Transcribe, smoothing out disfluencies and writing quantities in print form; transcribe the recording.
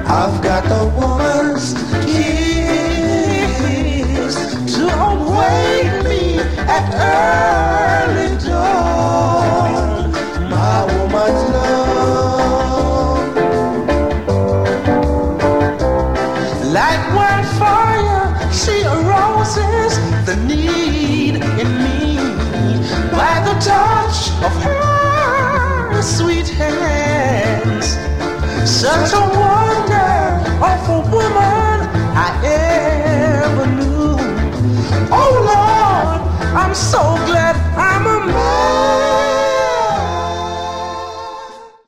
I've got the woman's kiss to awake me at early dawn. My woman's love, like wildfire, she arouses the need in me by the touch of her sweet hands. Such a wonder of a woman I ever knew. Oh Lord, I'm so glad